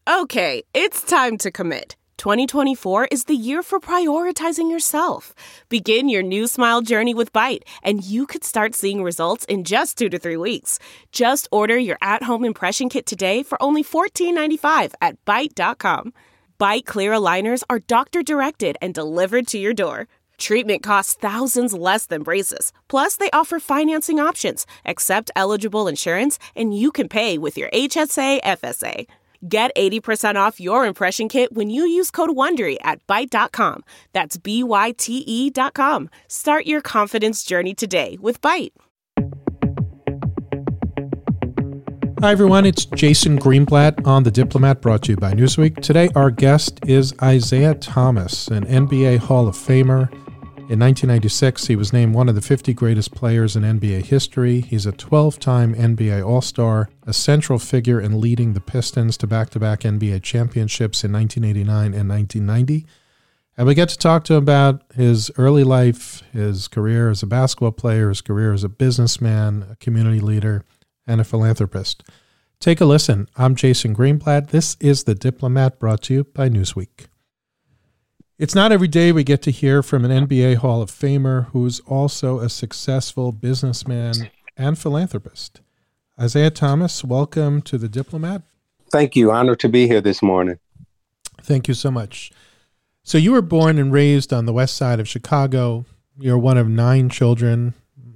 Okay, it's time to commit. 2024 is the year for prioritizing yourself. Begin your new smile journey with Byte, and you could start seeing results in just 2 to 3 weeks. Just order your at-home impression kit today for only $14.95 at Byte.com. Byte Clear aligners are doctor-directed and delivered to your door. Treatment costs thousands less than braces. Plus, they offer financing options, accept eligible insurance, and you can pay with your HSA FSA. Get 80% off your impression kit when you use code WONDERY at Byte.com. That's BYTE.com. Start your confidence journey today with Byte. Hi, everyone. It's Jason Greenblatt on The Diplomat, brought to you by Newsweek. Today, our guest is Isiah Thomas, an NBA Hall of Famer. In 1996, he was named one of the 50 greatest players in NBA history. He's a 12-time NBA All-Star, a central figure in leading the Pistons to back-to-back NBA championships in 1989 and 1990. And we get to talk to him about his early life, his career as a basketball player, his career as a businessman, a community leader, and a philanthropist. Take a listen. I'm Jason Greenblatt. This is The Diplomat, brought to you by Newsweek. It's not every day we get to hear from an NBA Hall of Famer who's also a successful businessman and philanthropist. Isiah Thomas, welcome to The Diplomat. Thank you. Honored to be here this morning. Thank you so much. So you were born and raised on the west side of Chicago. You're one of 9 children.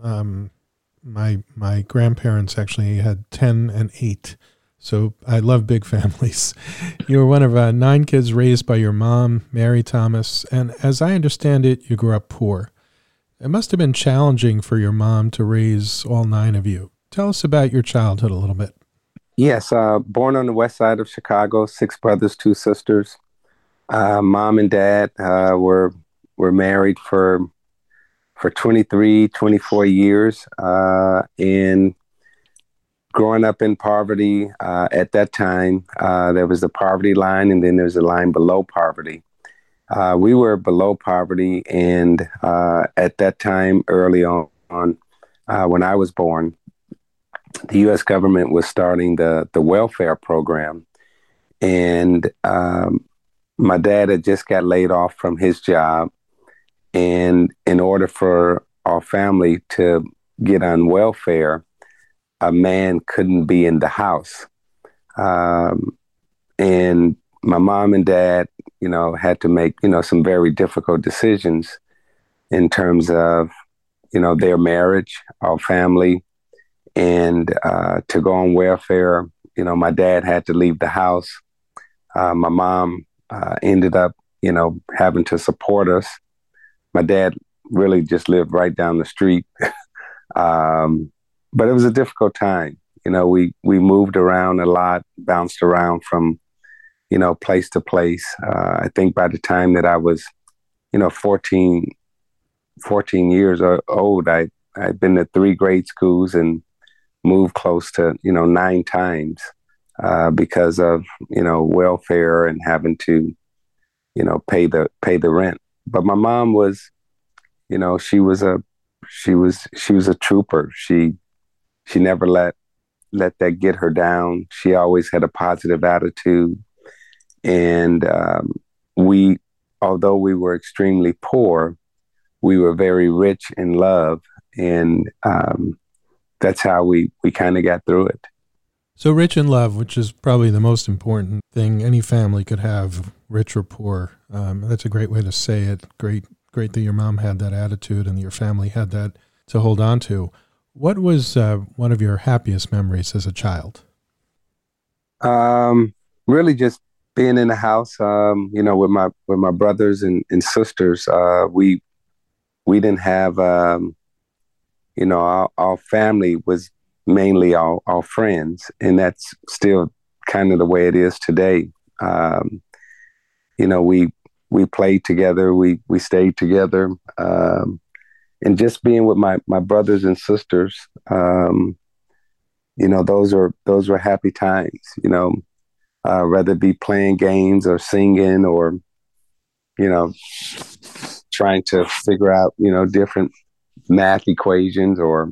My grandparents actually had 10 and 8. So I love big families. You were one of 9 kids raised by your mom, Mary Thomas, and as I understand it, you grew up poor. It must have been challenging for your mom to raise all 9 of you. Tell us about your childhood a little bit. Yes, born on the west side of Chicago, 6 brothers, 2 sisters. Mom and dad were married for 23, 24 years, and growing up in poverty, at that time, there was the poverty line, and then there's a line below poverty. We were below poverty, and at that time, early on, when I was born, the U.S. government was starting the welfare program, and my dad had just got laid off from his job, and in order for our family to get on welfare, a man couldn't be in the house. And my mom and dad, had to make, some very difficult decisions in terms of, their marriage, our family, and to go on welfare. My dad had to leave the house. My mom ended up, having to support us. My dad really just lived right down the street. But it was a difficult time. We moved around a lot, bounced around from, place to place. I think by the time that I was, 14 years old, I'd been to 3 grade schools and moved close to, 9 times because of, welfare and having to, pay the rent. But my mom was, she was a trooper. She never let that get her down. She always had a positive attitude. And although we were extremely poor, we were very rich in love. And that's how we kind of got through it. So rich in love, which is probably the most important thing any family could have, rich or poor. That's a great way to say it. Great that your mom had that attitude and your family had that to hold on to. What was one of your happiest memories as a child? Really just being in the house, with my brothers and sisters. We didn't have, our family was mainly our friends, and that's still kind of the way it is today. We played together, we stayed together. And just being with my brothers and sisters, those were happy times, whether it be playing games or singing or, trying to figure out, different math equations or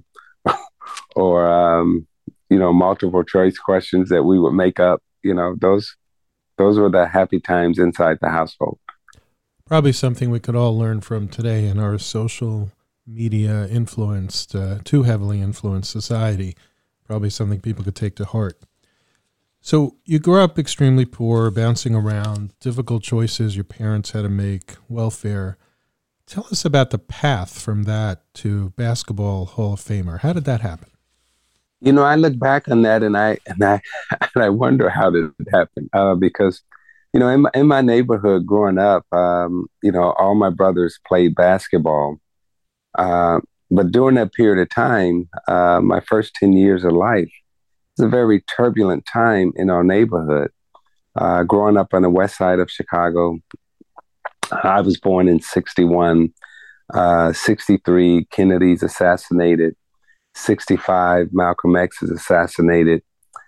multiple choice questions that we would make up, those those were the happy times inside the household. Probably something we could all learn from today in our social media influenced, too heavily influenced society. Probably something people could take to heart. So you grew up extremely poor, bouncing around, difficult choices your parents had to make, welfare. Tell us about the path from that to Basketball Hall of Famer. How did that happen? I look back on that and I wonder how did it happen? Because in my neighborhood growing up, all my brothers played basketball. But during that period of time, my first 10 years of life, it's a very turbulent time in our neighborhood. Growing up on the west side of Chicago, I was born in 61, 63, Kennedy's assassinated, 65, Malcolm X is assassinated,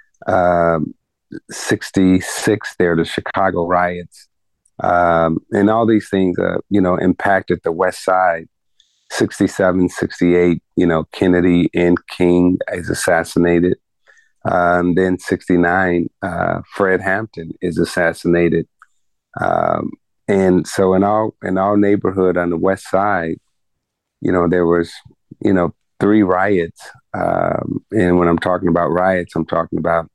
66, there, the Chicago riots, and all these things, impacted the west side. 67, 68, Kennedy and King is assassinated. Then 69, Fred Hampton is assassinated. And so in our neighborhood on the west side, there was, 3 riots. And when I'm talking about riots, I'm talking about,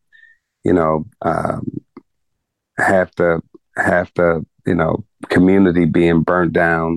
half the community being burnt down.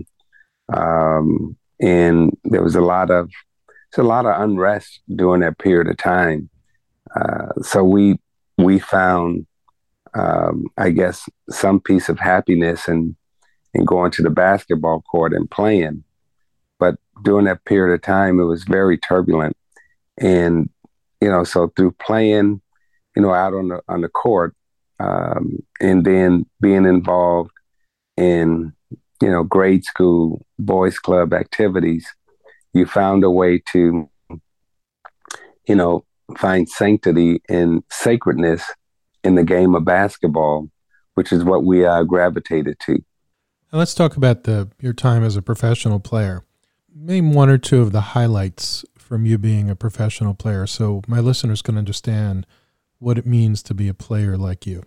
And there was a lot of unrest during that period of time. So we found, I guess, some piece of happiness in going to the basketball court and playing. But during that period of time, it was very turbulent. And, so through playing, out on the court, and then being involved in, grade school, boys club activities, you found a way to, find sanctity and sacredness in the game of basketball, which is what we gravitated to. Now let's talk about your time as a professional player. Name one or two of the highlights from you being a professional player so my listeners can understand what it means to be a player like you.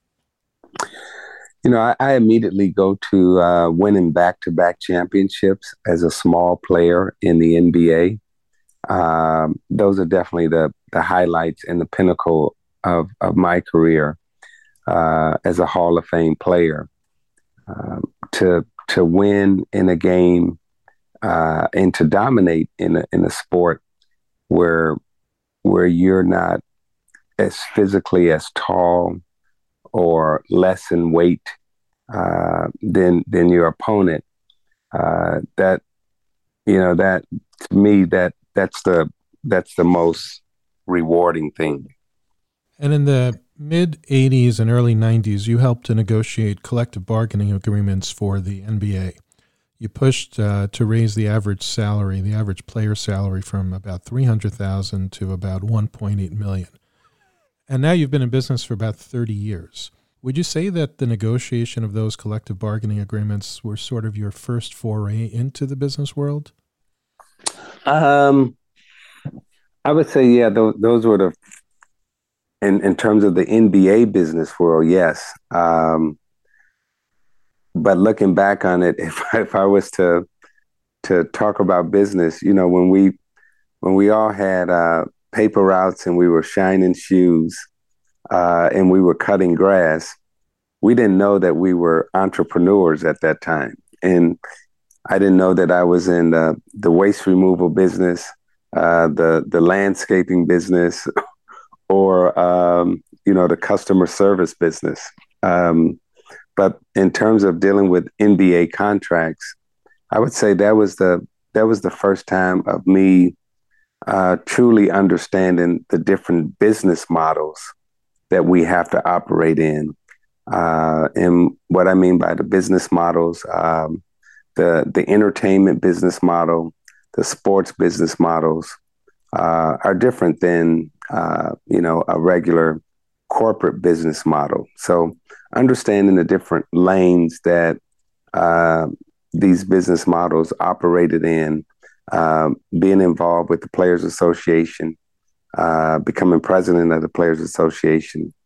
I immediately go to winning back-to-back championships as a small player in the NBA. Those are definitely the highlights and the pinnacle of my career as a Hall of Fame player. To win in a game and to dominate in a sport where you're not as physically as tall or less in weight than your opponent. That to me that's the most rewarding thing. And in the mid 80s and early 90s, you helped to negotiate collective bargaining agreements for the NBA. You pushed to raise the average player salary from about $300,000 to about $1.8 million. And now you've been in business for about 30 years. Would you say that the negotiation of those collective bargaining agreements were sort of your first foray into the business world? I would say, yeah, those were in terms of the NBA business world, yes. But looking back on it, if I was to talk about business, when we all had paper routes and we were shining shoes and we were cutting grass, we didn't know that we were entrepreneurs at that time. And I didn't know that I was in the waste removal business, the landscaping business, or the customer service business. But in terms of dealing with NBA contracts, I would say that was the first time of me truly understanding the different business models that we have to operate in. And what I mean by the business models, the entertainment business model, the sports business models are different than a regular corporate business model. So understanding the different lanes that these business models operated in, being involved with the Players Association, becoming president of the Players Association,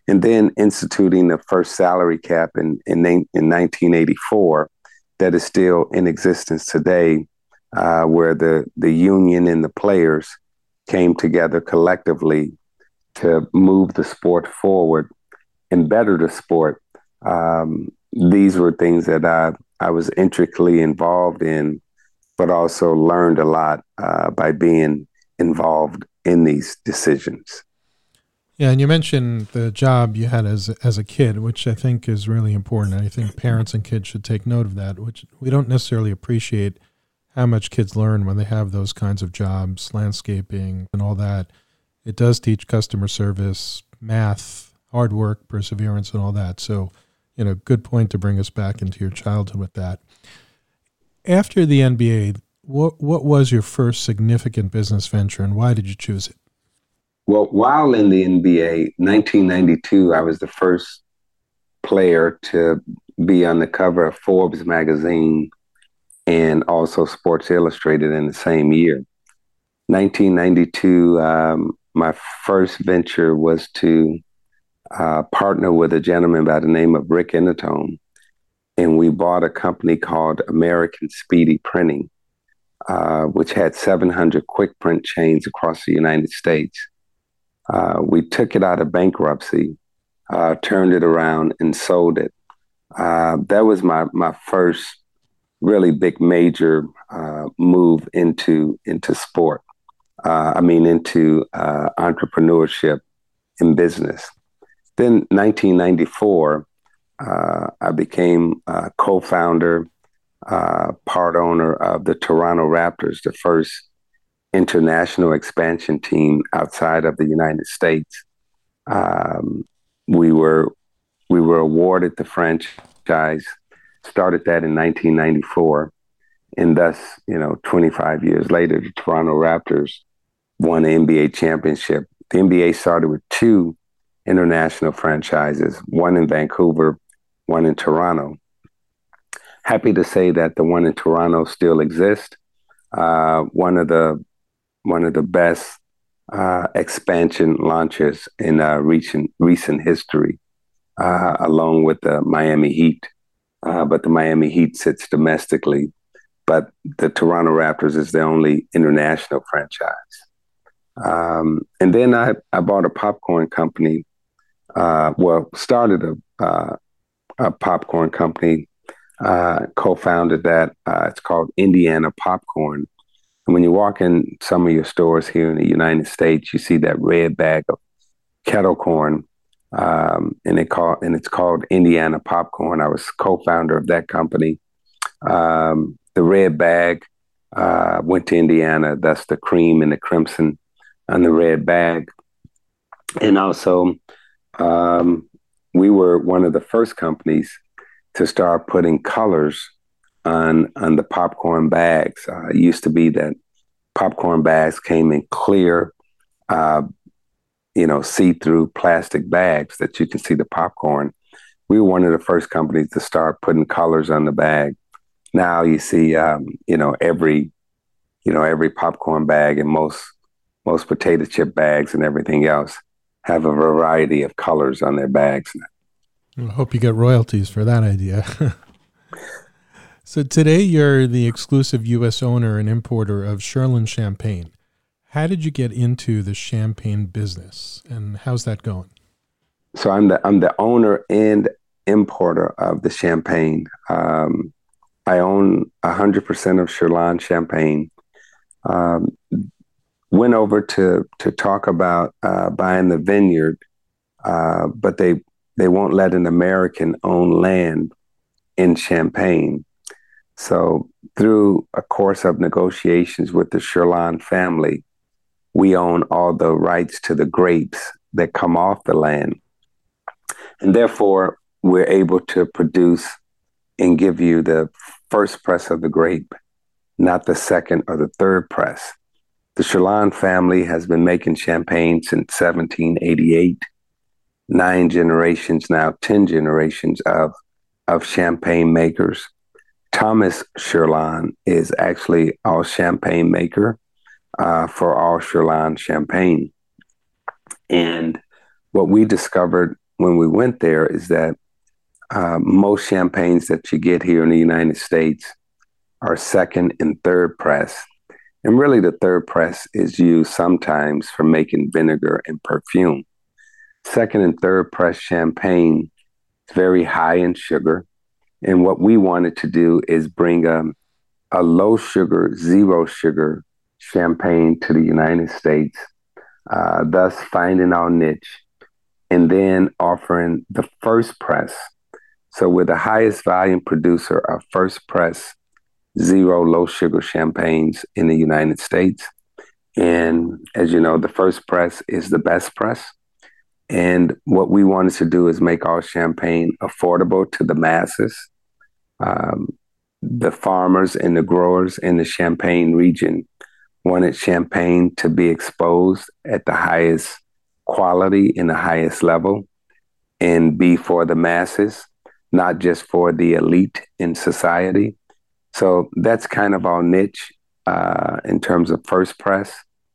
and then instituting the first salary cap in 1984 that is still in existence today, where the union and the players came together collectively to move the sport forward and better the sport. These were things that I was intricately involved in, but also learned a lot by being involved in these decisions. Yeah, and you mentioned the job you had as a kid, which I think is really important. I think parents and kids should take note of that, which we don't necessarily appreciate how much kids learn when they have those kinds of jobs, landscaping and all that. It does teach customer service, math, hard work, perseverance, and all that. So, good point to bring us back into your childhood with that. After the NBA, what was your first significant business venture, and why did you choose it? Well, while in the NBA, 1992, I was the first player to be on the cover of Forbes magazine and also Sports Illustrated in the same year. 1992, my first venture was to partner with a gentleman by the name of Rick Inatone, and we bought a company called American Speedy Printing, which had 700 quick print chains across the United States. We took it out of bankruptcy, turned it around, and sold it. That was my first really big major move into sport. Into entrepreneurship in business. Then 1994, I became co-founder, part owner of the Toronto Raptors, the first international expansion team outside of the United States. We were awarded the franchise, started that in 1994, and thus, 25 years later, the Toronto Raptors won the NBA championship. The NBA started with 2 international franchises, one in Vancouver, one in Toronto. Happy to say that the one in Toronto still exists. One of the best expansion launches in recent history, along with the Miami Heat. But the Miami Heat sits domestically, but the Toronto Raptors is the only international franchise. And then I bought a popcorn company, started a popcorn company, co-founded that. It's called Indiana Popcorn. And when you walk in some of your stores here in the United States, you see that red bag of kettle corn, and it's called Indiana Popcorn. I was co-founder of that company. The red bag went to Indiana. That's the cream and the crimson on the red bag. And also, we were one of the first companies to start putting colors on the popcorn bags. It used to be that popcorn bags came in clear, see-through plastic bags that you can see the popcorn. We were one of the first companies to start putting colors on the bag. Now you see, every popcorn bag and most potato chip bags and everything else have a variety of colors on their bags. I hope you get royalties for that idea. So today you're the exclusive U.S. owner and importer of Shirlan Champagne. How did you get into the champagne business, and how's that going? So I'm the owner and importer of the champagne. I own 100% of Shirlan Champagne. Went over to talk about buying the vineyard, but they won't let an American own land in Champagne. So through a course of negotiations with the Shirlan family, we own all the rights to the grapes that come off the land. And therefore, we're able to produce and give you the first press of the grape, not the second or the third press. The Shirlan family has been making champagne since 1788. 9 generations now, 10 generations of champagne makers. Thomas Shirlan is actually our champagne maker for all Shirlan champagne. And what we discovered when we went there is that most champagnes that you get here in the United States are second and third press. And really the third press is used sometimes for making vinegar and perfume. Second and third press champagne is very high in sugar. And what we wanted to do is bring a low sugar, zero sugar champagne to the United States, thus finding our niche and then offering the first press. So we're the highest volume producer of first press, zero low sugar champagnes in the United States. And as you know, the first press is the best press. And what we wanted to do is make our champagne affordable to the masses. The farmers and the growers in the Champagne region wanted champagne to be exposed at the highest quality and the highest level and be for the masses, not just for the elite in society. So that's kind of our niche in terms of first press,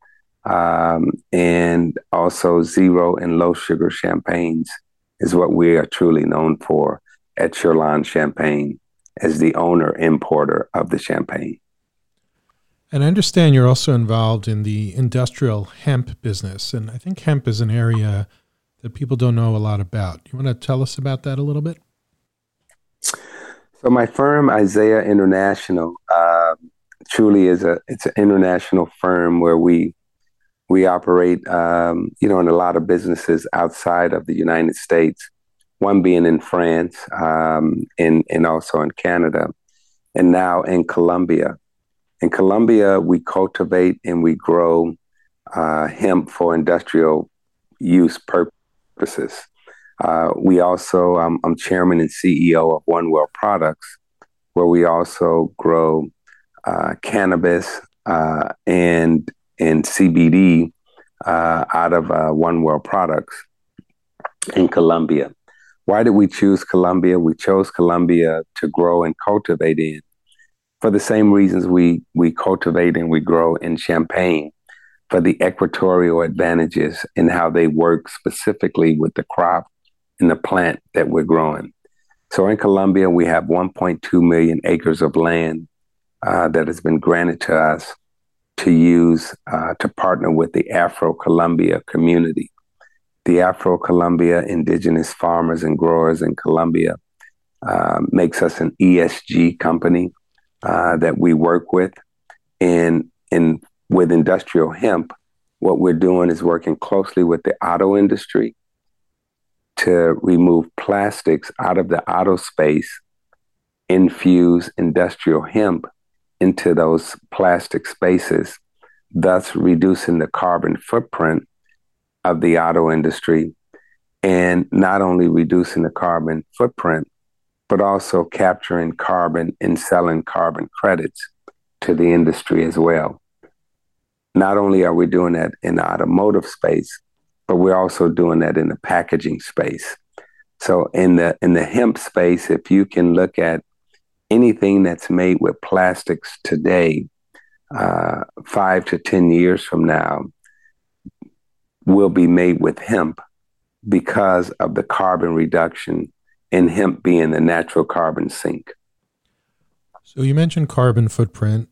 and also zero and low sugar champagnes is what we are truly known for at Churlon Champagne as the owner importer of the champagne. And I understand you're also involved in the industrial hemp business, and I think hemp is an area that people don't know a lot about. You want to tell us about that a little bit? So my firm, Isaiah International, truly is it's an international firm where we operate, in a lot of businesses outside of the United States. One being in France, and also in Canada, and now in Colombia. In Colombia, we cultivate and we grow hemp for industrial use purposes. We also, I'm chairman and CEO of One Well Products, where we also grow cannabis and CBD out of One Well Products in Colombia. Why did we choose Colombia? We chose Colombia to grow and cultivate in for the same reasons we cultivate and we grow in Champagne, for the equatorial advantages and how they work specifically with the crop and the plant that we're growing. So in Colombia, we have 1.2 million acres of land that has been granted to us to use to partner with the Afro-Colombia community. The Afro-Colombia indigenous farmers and growers in Colombia makes us an ESG company that we work with. And with industrial hemp, what we're doing is working closely with the auto industry to remove plastics out of the auto space, infuse industrial hemp into those plastic spaces, thus reducing the carbon footprint of the auto industry, and not only reducing the carbon footprint, but also capturing carbon and selling carbon credits to the industry as well. Not only are we doing that in the automotive space, but we're also doing that in the packaging space. So in the hemp space, if you can look at anything that's made with plastics today, 5 to 10 years from now, will be made with hemp because of the carbon reduction and hemp being the natural carbon sink. So you mentioned carbon footprint.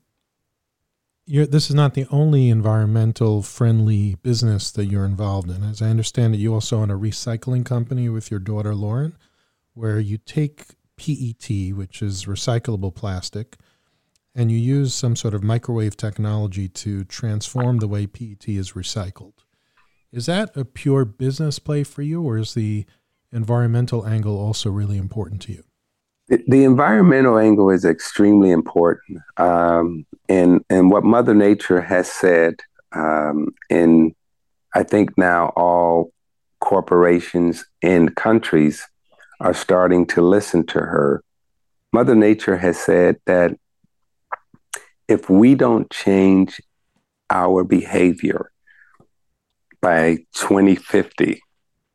This is not the only environmental friendly business that you're involved in. As I understand it, you also own a recycling company with your daughter, Lauren, where you take PET, which is recyclable plastic, and you use some sort of microwave technology to transform the way PET is recycled. Is that a pure business play for you, or is the environmental angle also really important to you? The environmental angle is extremely important. And what Mother Nature has said, and I think now all corporations and countries are starting to listen to her. Mother Nature has said that if we don't change our behavior by 2050,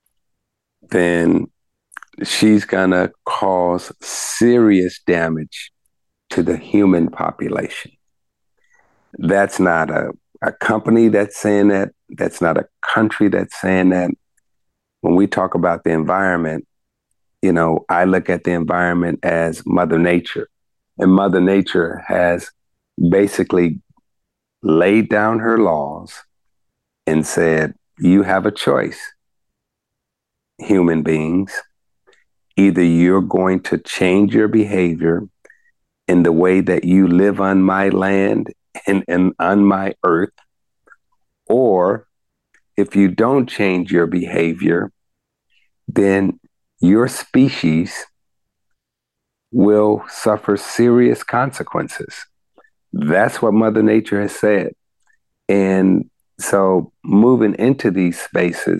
then she's going to cause serious damage to the human population. That's not a company that's saying that. That's not a country that's saying that. when we talk about the environment, I look at the environment as Mother Nature. And Mother Nature has basically laid down her laws and said, you have a choice, human beings. Either you're going to change your behavior in the way that you live on my land and on my earth, or if you don't change your behavior, then your species will suffer serious consequences. That's what Mother Nature has said. And so moving into these spaces,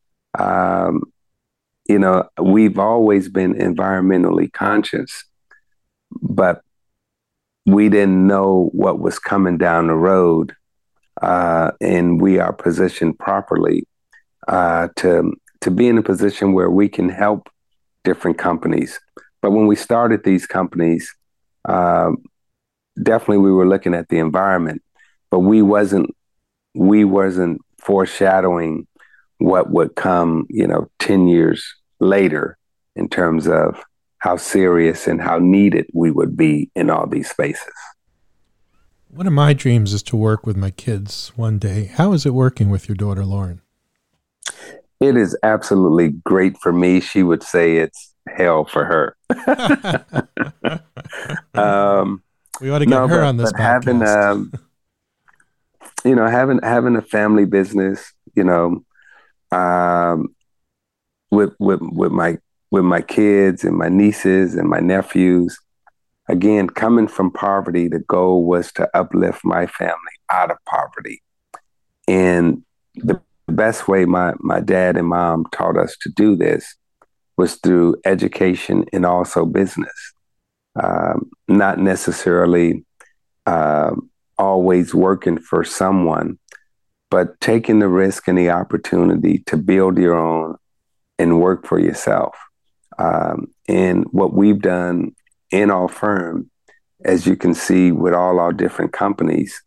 we've always been environmentally conscious, but we didn't know what was coming down the road, and we are positioned properly to be in a position where we can help different companies. But when we started these companies, definitely we were looking at the environment, but we wasn't foreshadowing what would come, 10 years later in terms of how serious and how needed we would be in all these spaces. One of my dreams is to work with my kids one day. How is it working with your daughter, Lauren? It is absolutely great for me. She would say it's hell for her. We ought to get her on this podcast. Having a family business, with my kids and my nieces and my nephews. Again, coming from poverty, the goal was to uplift my family out of poverty. And the best way my dad and mom taught us to do this was through education and also business. Not necessarily always working for someone, but taking the risk and the opportunity to build your own and work for yourself. And what we've done in our firm, as you can see with all our different companies,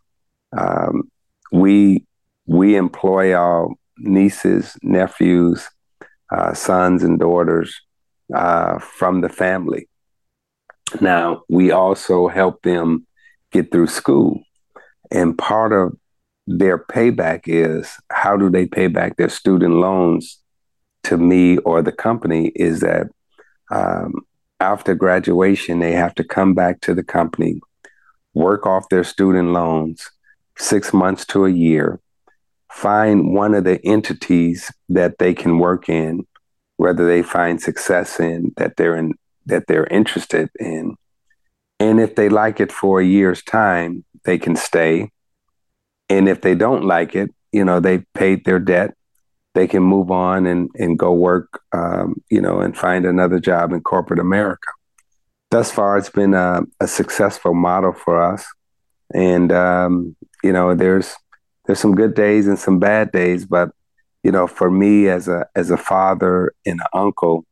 we employ our nieces, nephews, sons and daughters from the family. Now, we also help them get through school. And part of their payback is, how do they pay back their student loans to me or the company, is that after graduation, they have to come back to the company, work off their student loans 6 months to a year, find one of the entities that they can work in, whether they find success in, that they're interested in. And if they like it for a year's time, they can stay. And if they don't like it, they've paid their debt, they can move on and go work, and find another job in corporate America. Thus far, it's been a successful model for us. And, there's some good days and some bad days, but, for me as a father and an uncle,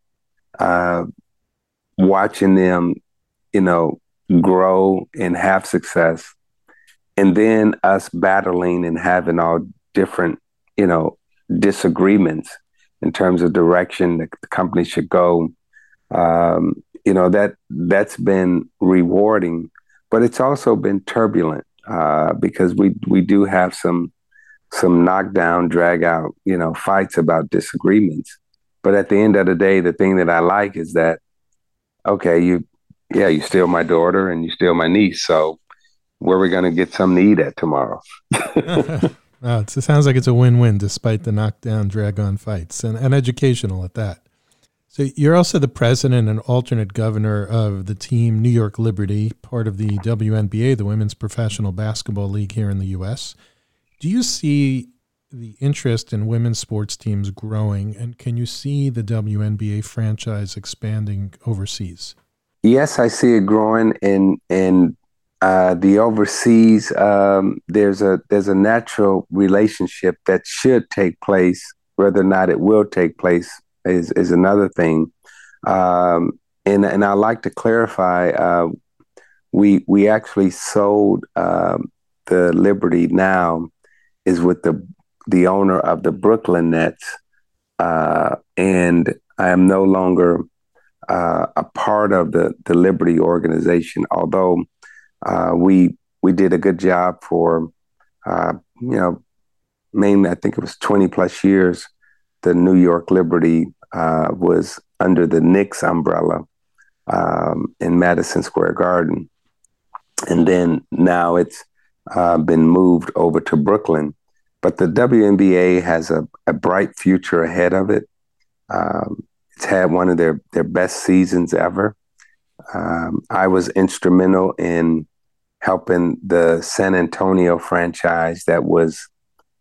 watching them, grow and have success, and then us battling and having all different, disagreements in terms of direction that the company should go. That's been rewarding, but it's also been turbulent because we do have some knockdown, drag out, fights about disagreements. But at the end of the day, the thing that I like is that, okay, you steal my daughter and you steal my niece, so where are we going to get something to eat at tomorrow? It sounds like it's a win-win despite the knockdown, drag-on fights, and educational at that. So you're also the president and alternate governor of the team New York Liberty, part of the WNBA, the Women's Professional Basketball League here in the U.S. Do you see the interest in women's sports teams growing, and can you see the WNBA franchise expanding overseas? Yes, I see it growing, and the overseas, there's a natural relationship that should take place. Whether or not it will take place is another thing. And I like to clarify, we actually sold the Liberty now is with the owner of the Brooklyn Nets, and I am no longer a part of the Liberty organization, although we did a good job for, mainly I think it was 20 plus years. The New York Liberty was under the Knicks umbrella in Madison Square Garden. And then now it's been moved over to Brooklyn. But the WNBA has a bright future ahead of it. It's had one of their best seasons ever. I was instrumental in helping the San Antonio franchise that was,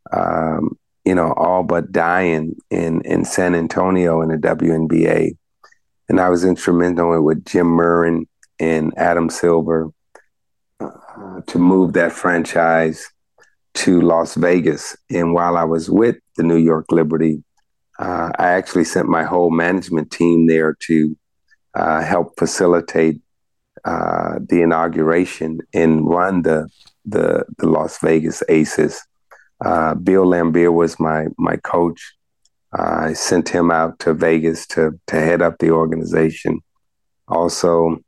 all but dying in San Antonio in the WNBA. And I was instrumental with Jim Murren and Adam Silver to move that franchise to Las Vegas. And while I was with the New York Liberty, I actually sent my whole management team there to help facilitate the inauguration and run the Las Vegas Aces. Bill Laimbeer was my coach. I sent him out to Vegas to head up the organization. Also,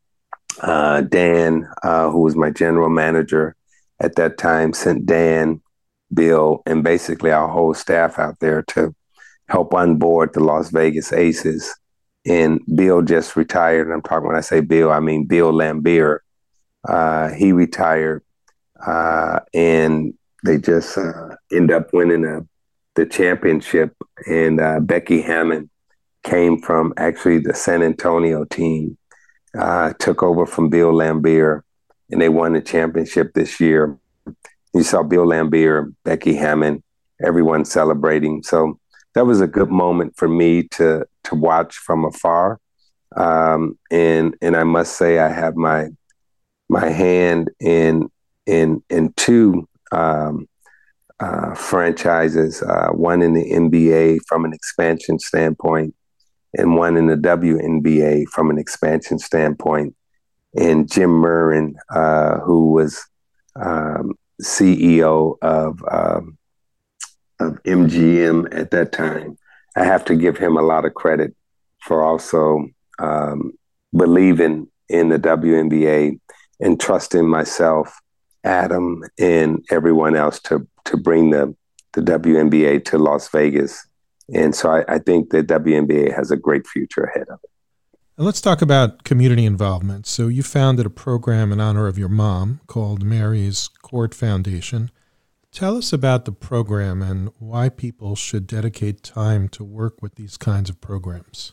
Dan, who was my general manager at that time, sent Dan, Bill, and basically our whole staff out there to help onboard the Las Vegas Aces. And Bill just retired. I'm talking, when I say Bill, I mean Bill Laimbeer. He retired, and they just end up winning the championship. And Becky Hammon came from actually the San Antonio team, took over from Bill Laimbeer, and they won the championship this year. You saw Bill Laimbeer, Becky Hammon, everyone celebrating. So that was a good moment for me to watch from afar. And I must say I have my hand in two franchises, one in the NBA from an expansion standpoint, and one in the WNBA from an expansion standpoint. And Jim Murren, who was CEO of MGM at that time, I have to give him a lot of credit for also believing in the WNBA and trusting myself, Adam, and everyone else to bring the WNBA to Las Vegas. And so I think the WNBA has a great future ahead of it. And let's talk about community involvement. So you founded a program in honor of your mom called Mary's Court Foundation. Tell us about the program and why people should dedicate time to work with these kinds of programs.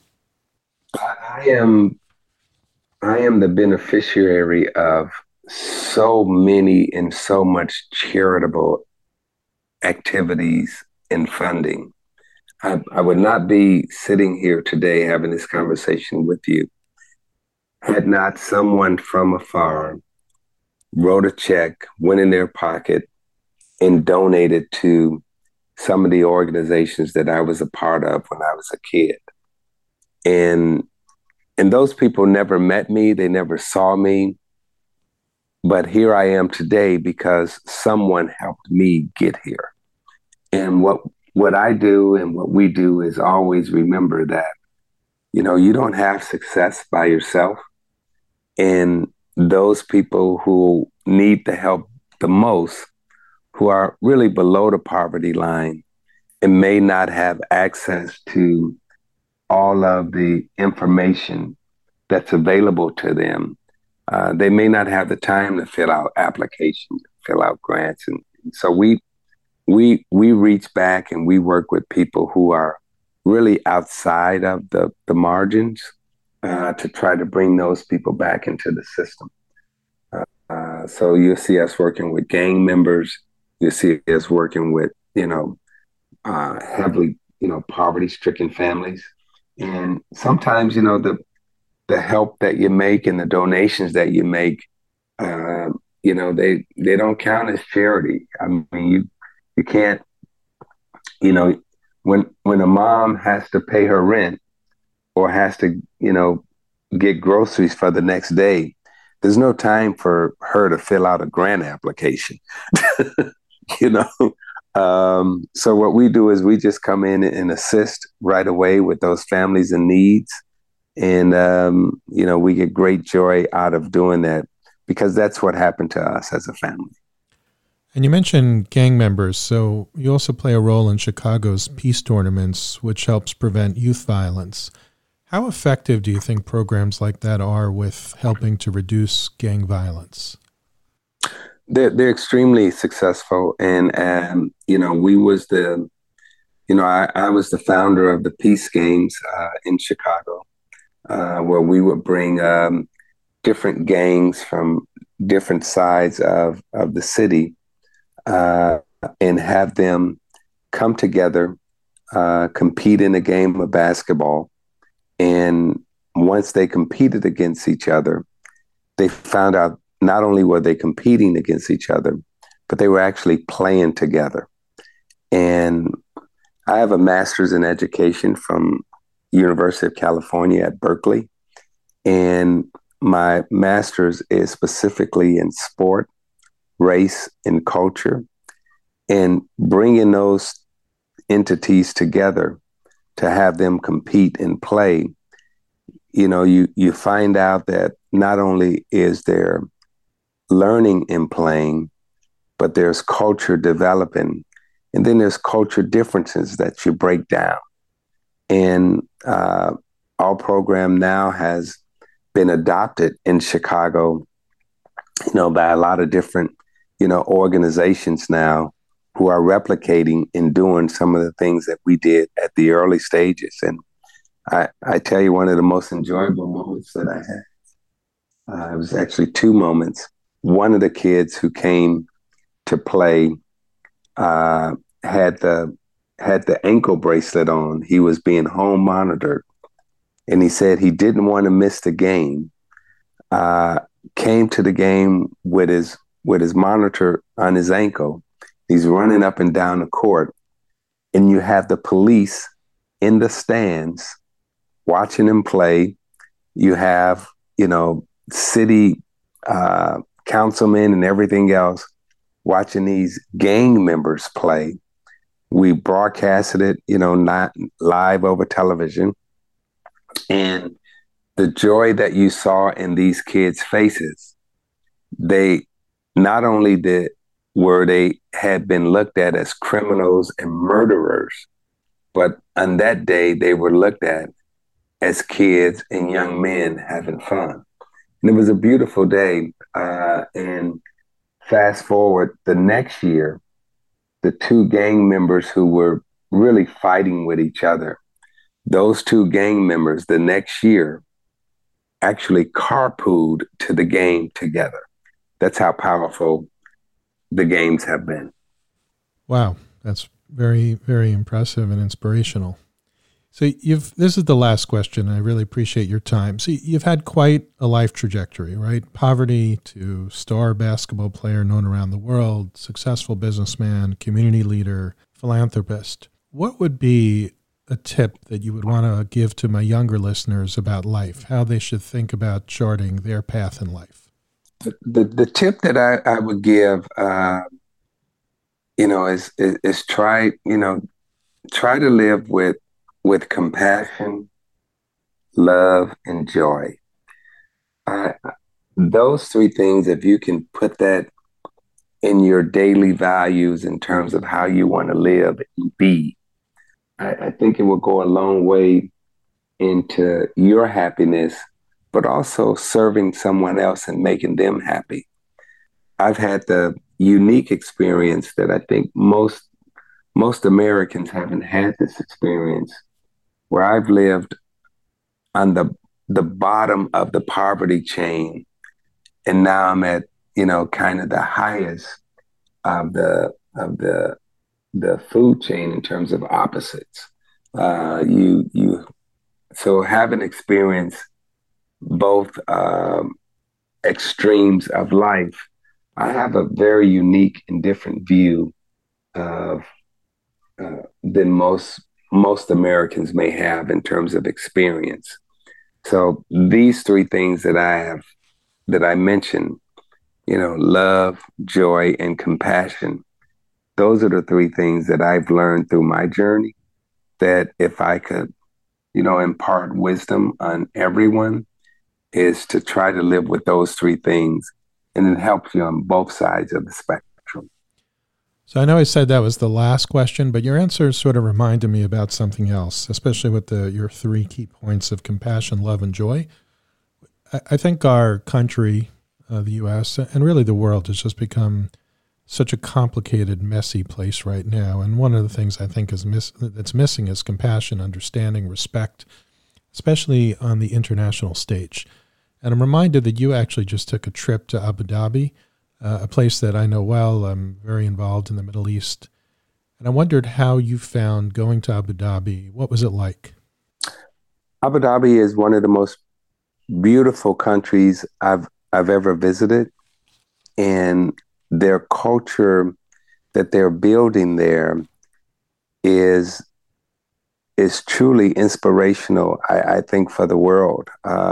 I am the beneficiary of so many and so much charitable activities and funding. I would not be sitting here today having this conversation with you had not someone from afar wrote a check, went in their pocket, and donated to some of the organizations that I was a part of when I was a kid. And those people never met me, they never saw me, but here I am today because someone helped me get here. And what I do and what we do is always remember that, you don't have success by yourself. And those people who need the help the most, who are really below the poverty line and may not have access to all of the information that's available to them. They may not have the time to fill out applications, fill out grants. And so we reach back and we work with people who are really outside of the margins to try to bring those people back into the system. So you'll see us working with gang members. You'll see us working with, heavily, poverty-stricken families. And sometimes, the help that you make and the donations that you make, they don't count as charity. I mean, you can't, when a mom has to pay her rent or has to, get groceries for the next day, there's no time for her to fill out a grant application. So what we do is we just come in and assist right away with those families in needs. And, we get great joy out of doing that because that's what happened to us as a family. And you mentioned gang members, so you also play a role in Chicago's peace tournaments, which helps prevent youth violence. How effective do you think programs like that are with helping to reduce gang violence? They're extremely successful, and we was the, I was the founder of the Peace Games in Chicago, where we would bring different gangs from different sides of the city and have them come together, compete in a game of basketball. And once they competed against each other, they found out not only were they competing against each other, but they were actually playing together. And I have a master's in education from University of California at Berkeley. And my master's is specifically in sport, race, and culture, and bringing those entities together to have them compete and play. You find out that not only is there learning and playing, but there's culture developing, and then there's culture differences that you break down. And our program now has been adopted in Chicago, by a lot of different, organizations now who are replicating and doing some of the things that we did at the early stages. And I tell you, one of the most enjoyable moments that I had, it was actually two moments. One of the kids who came to play had the ankle bracelet on. He was being home monitored, and he said he didn't want to miss the game. Came to the game with his monitor on his ankle. He's running up and down the court, and you have the police in the stands watching him play. You have, city councilmen and everything else watching these gang members play. We broadcasted it, not live over television. And the joy that you saw in these kids' faces, they not only had been looked at as criminals and murderers, but on that day they were looked at as kids and young men having fun. And it was a beautiful day. And fast forward the next year, the two gang members who were really fighting with each other, those two gang members the next year actually carpooled to the game together. That's how powerful the games have been. Wow, that's very, very impressive and inspirational. So this is the last question. I really appreciate your time. So you've had quite a life trajectory, right? Poverty to star basketball player known around the world, successful businessman, community leader, philanthropist. What would be a tip that you would want to give to my younger listeners about life, how they should think about charting their path in life? The tip that I would give, is try to live with compassion, love, and joy. Those three things, if you can put that in your daily values in terms of how you want to live and be, I think it will go a long way into your happiness, but also serving someone else and making them happy. I've had the unique experience that I think most Americans haven't had this experience, where I've lived on the bottom of the poverty chain, and now I'm at kind of the highest of the food chain in terms of opposites. So having experienced both extremes of life, I have a very unique and different view of than most Americans may have in terms of experience. So these three things that I mentioned, love, joy, and compassion, those are the three things that I've learned through my journey, that if I could, impart wisdom on everyone, is to try to live with those three things. And it helps you on both sides of the spectrum. So I know I said that was the last question, but your answer sort of reminded me about something else, especially with your three key points of compassion, love, and joy. I think our country, the U.S., and really the world has just become such a complicated, messy place right now. And one of the things I think that's missing is compassion, understanding, respect, especially on the international stage. And I'm reminded that you actually just took a trip to Abu Dhabi, a place that I know well. I'm very involved in the Middle East. And I wondered how you found going to Abu Dhabi. What was it like? Abu Dhabi is one of the most beautiful countries I've ever visited. And their culture that they're building there is truly inspirational, I think, for the world.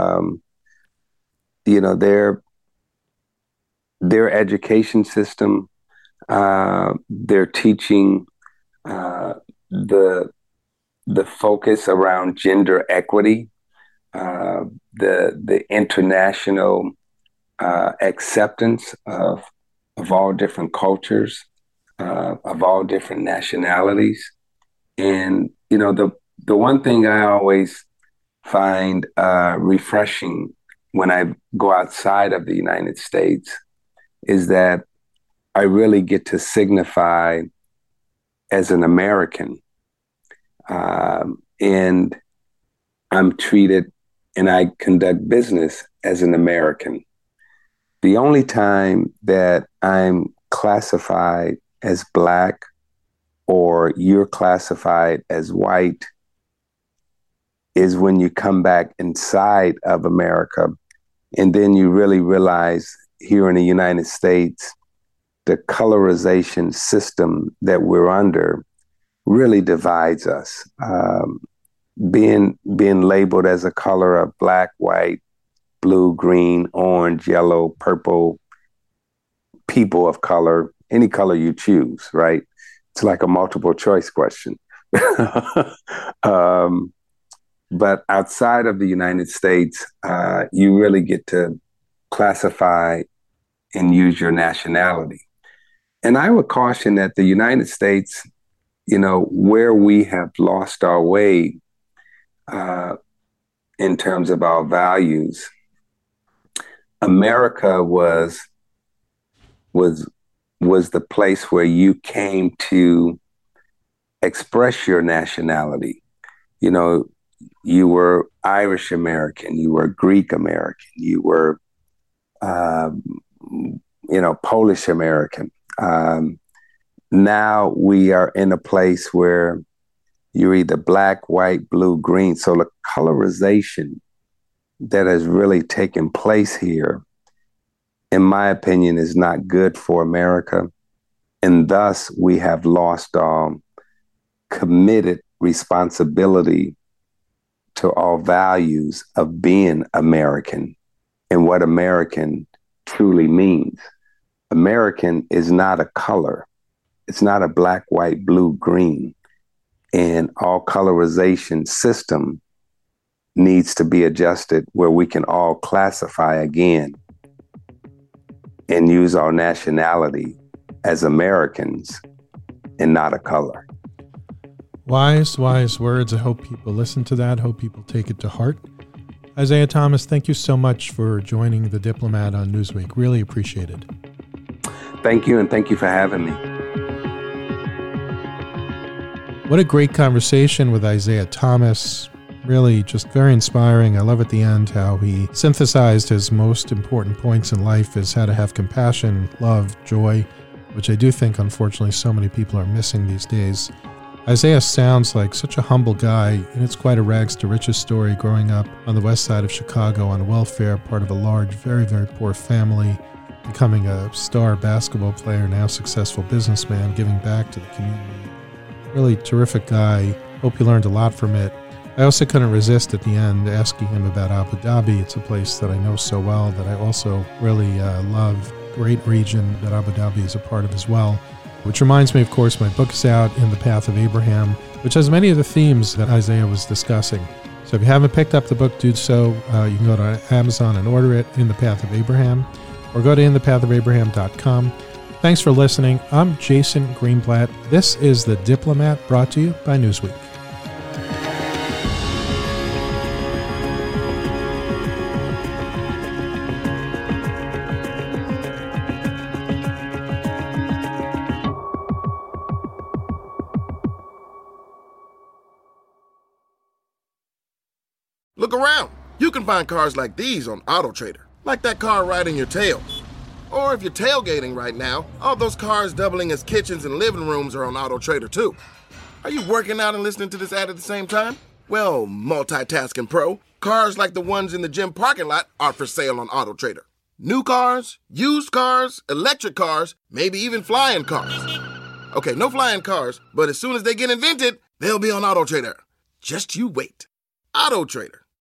Their education system, their teaching, the focus around gender equity, the international acceptance of all different cultures, of all different nationalities. And, the one thing I always find refreshing when I go outside of the United States is that I really get to signify as an American. And I'm treated and I conduct business as an American. The only time that I'm classified as Black or you're classified as white is when you come back inside of America. And then you really realize here in the United States, the colorization system that we're under really divides us. Being labeled as a color of black, white, blue, green, orange, yellow, purple, people of color, any color you choose, right? It's like a multiple choice question. But outside of the United States, you really get to classify and use your nationality. And I would caution that the United States, where we have lost our way in terms of our values, America was the place where you came to express your nationality. You were Irish American, you were Greek American, you were, Polish American. Now we are in a place where you're either black, white, blue, green. So the colorization that has really taken place here, in my opinion, is not good for America. And thus we have lost our committed responsibility to our values of being American and what American truly means. American is not a color. It's not a black, white, blue, green. And our colorization system needs to be adjusted where we can all classify again and use our nationality as Americans and not a color. Wise words. I hope people listen to that. Hope people take it to heart. Isaiah Thomas, thank you so much for joining The Diplomat on Newsweek. Really appreciate it. Thank you, and thank you for having me. What a great conversation with Isaiah Thomas. Really just very inspiring. I love at the end how he synthesized his most important points in life is how to have compassion, love, joy, which I do think, unfortunately, so many people are missing these days. Isaiah sounds like such a humble guy, and it's quite a rags to riches story growing up on the west side of Chicago on welfare, part of a large, very, very poor family, becoming a star basketball player, now successful businessman, giving back to the community. Really terrific guy. Hope you learned a lot from it. I also couldn't resist at the end asking him about Abu Dhabi. It's a place that I know so well that I also really love. Great region that Abu Dhabi is a part of as well. Which reminds me, of course, my book is out, In the Path of Abraham, which has many of the themes that Isaiah was discussing. So if you haven't picked up the book, do so. You can go to Amazon and order it, In the Path of Abraham, or go to inthepathofabraham.com. Thanks for listening. I'm Jason Greenblatt. This is The Diplomat, brought to you by Newsweek. Look around. You can find cars like these on AutoTrader, like that car riding your tail. Or if you're tailgating right now, all those cars doubling as kitchens and living rooms are on AutoTrader too. Are you working out and listening to this ad at the same time? Well, multitasking pro, cars like the ones in the gym parking lot are for sale on AutoTrader. New cars, used cars, electric cars, maybe even flying cars. Okay, no flying cars, but as soon as they get invented, they'll be on AutoTrader. Just you wait. AutoTrader.